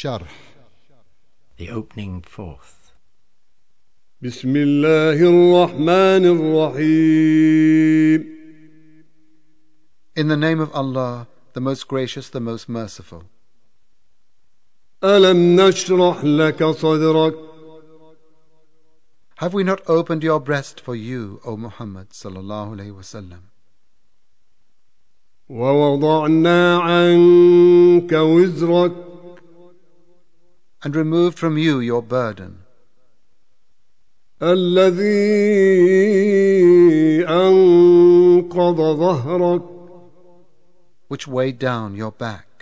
الشرح. The opening forth. بسم الله الرحمن الرحيم. In the name of Allah, the most gracious, the most merciful. ألم نشرح لك صدرك. Have we not opened your breast for you, O Muhammad sallallahu alayhi wasallam? ووضعنا عنك وزرك. And removed from you your burden. الذي أنقض ظهرك. Which weighed down your back.